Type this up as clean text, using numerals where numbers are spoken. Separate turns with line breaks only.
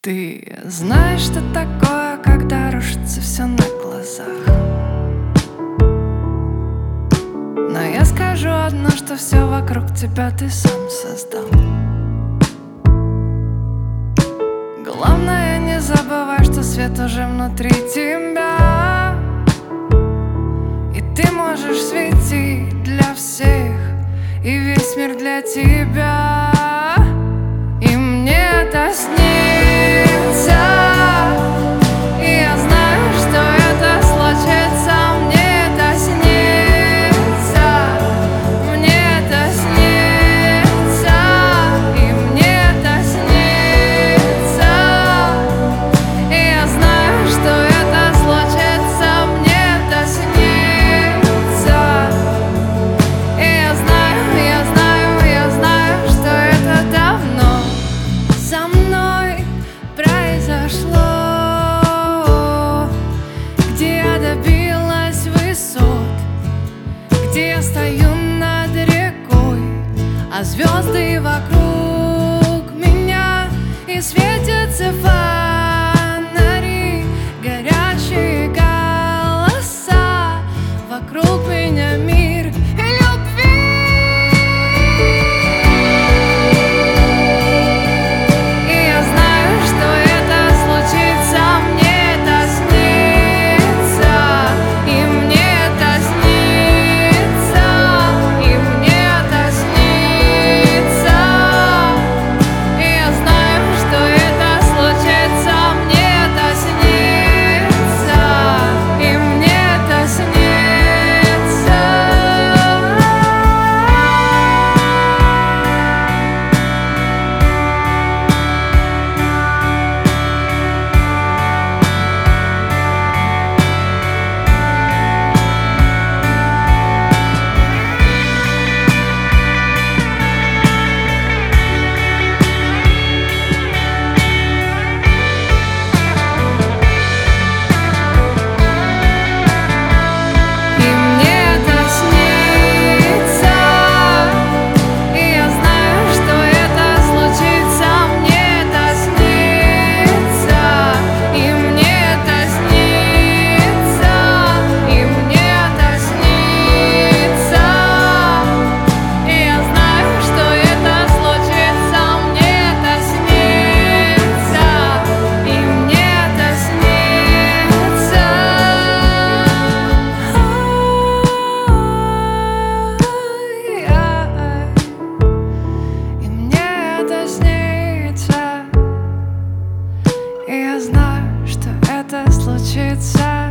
Ты знаешь, что такое, когда рушится все на глазах. Но я скажу одно, что все вокруг тебя ты сам создал. Главное, не забывай, что свет уже внутри тебя, и ты можешь светить для всех, и весь мир для тебя. И мне это снится, и я знаю, что это случится. Мне это снится, мне это снится, и мне это снится. И я знаю, что это случится. Мне это снится, и я знаю, что это давно со мной произошло, где я добилась высот, где я стою над рекой, а звезды вокруг меня, и светятся фонари, горячие голоса, вокруг меня мир и любви. И я знаю, что это случится. Мне это снится, и мне это снится, и мне это снится. И я знаю, что это случится. Мне это снится, и мне это снится. И я знаю, что это случится.